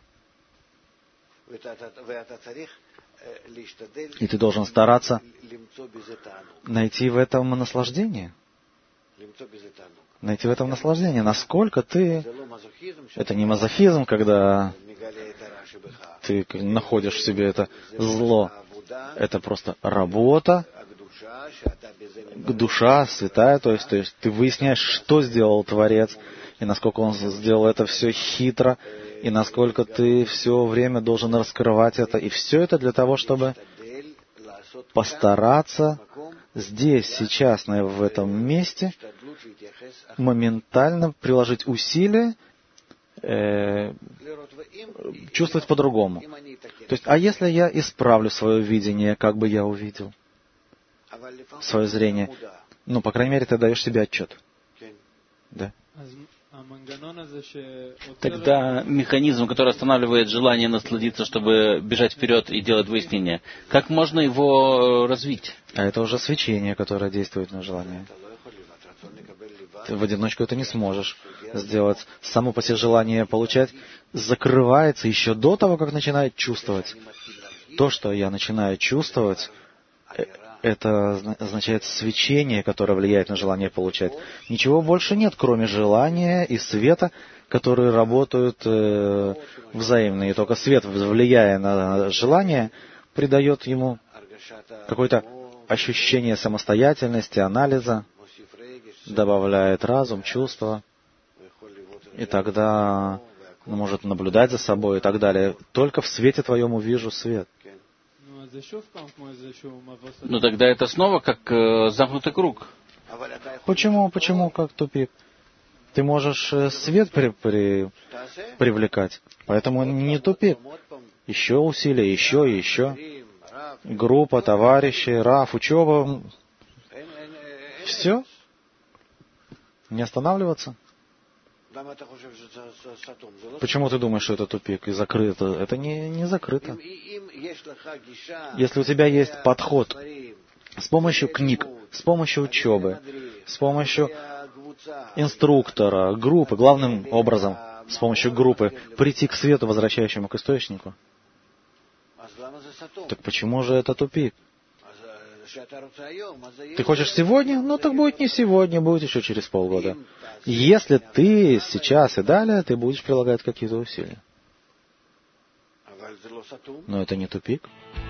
И ты должен стараться найти в этом наслаждение. Найти в этом наслаждение. Насколько ты... Это не мазохизм, когда ты находишь в себе это зло. Это просто работа, душа святая, то есть ты выясняешь, что сделал Творец, и насколько он сделал это все хитро, и насколько ты все время должен раскрывать это. И все это для того, чтобы постараться здесь, сейчас, в этом месте, моментально приложить усилия, чувствовать по-другому. То есть, а если я исправлю свое видение, как бы я увидел свое зрение? По крайней мере, ты даешь себе отчет. Да. Тогда механизм, который останавливает желание насладиться, чтобы бежать вперед и делать выяснение, как можно его развить? А это уже свечение, которое действует на желание. Ты в одиночку это не сможешь сделать. Само по себе желание получать закрывается еще до того, как начинает чувствовать. То, что я начинаю чувствовать, Это означает свечение, которое влияет на желание получать. Ничего больше нет, кроме желания и света, которые работают взаимно. И только свет, влияя на желание, придает ему какое-то ощущение самостоятельности, анализа, добавляет разум, чувства, и тогда он может наблюдать за собой и так далее. Только в свете твоем увижу свет. Но тогда это снова как замкнутый круг. Почему как тупик? Ты можешь свет привлекать, поэтому не тупик. Еще усилия, еще и еще. Группа, товарищи, раф, учеба. Все. Не останавливаться. Почему ты думаешь, что это тупик и закрыто? Это не закрыто. Если у тебя есть подход с помощью книг, с помощью учебы, с помощью инструктора, группы, главным образом, с помощью группы, прийти к свету, возвращающему к источнику, так почему же это тупик? Ты хочешь сегодня? Ну, так будет не сегодня, будет еще через полгода. Если ты сейчас и далее, ты будешь прилагать какие-то усилия. Но это не тупик.